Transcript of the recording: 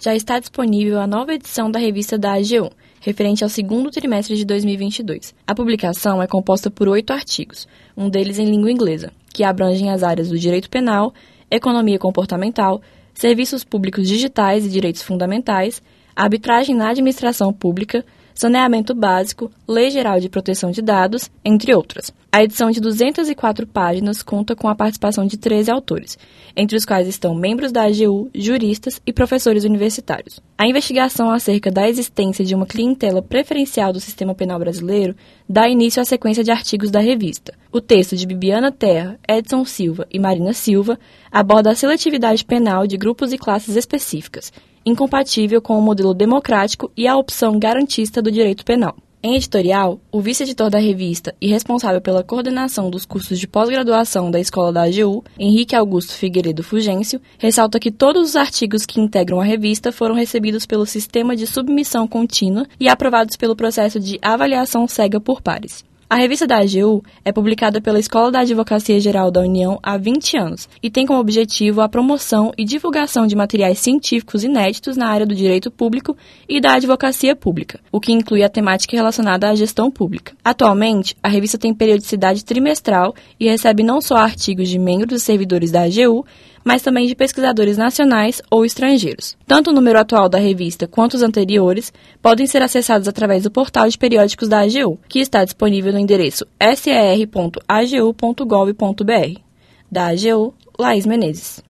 já está disponível a nova edição da revista da AGU, referente ao segundo trimestre de 2022. A publicação é composta por 8 artigos, um deles em língua inglesa, que abrangem as áreas do direito penal, economia comportamental, serviços públicos digitais e direitos fundamentais, arbitragem na administração pública, saneamento básico, Lei Geral de Proteção de Dados, entre outras. A edição de 204 páginas conta com a participação de 13 autores, entre os quais estão membros da AGU, juristas e professores universitários. A investigação acerca da existência de uma clientela preferencial do sistema penal brasileiro dá início à sequência de artigos da revista. O texto de Bibiana Terra, Edson Silva e Marina Silva aborda a seletividade penal de grupos e classes específicas, incompatível com o modelo democrático e a opção garantista do direito penal. Em editorial, o vice-editor da revista e responsável pela coordenação dos cursos de pós-graduação da Escola da AGU, Henrique Augusto Figueiredo Fulgêncio, ressalta que todos os artigos que integram a revista foram recebidos pelo sistema de submissão contínua e aprovados pelo processo de avaliação cega por pares. A revista da AGU é publicada pela Escola da Advocacia Geral da União há 20 anos e tem como objetivo a promoção e divulgação de materiais científicos inéditos na área do direito público e da advocacia pública, o que inclui a temática relacionada à gestão pública. Atualmente, a revista tem periodicidade trimestral e recebe não só artigos de membros e servidores da AGU, mas também de pesquisadores nacionais ou estrangeiros. Tanto o número atual da revista quanto os anteriores podem ser acessados através do portal de periódicos da AGU, que está disponível no endereço ser.agu.gov.br. Da AGU, Laís Menezes.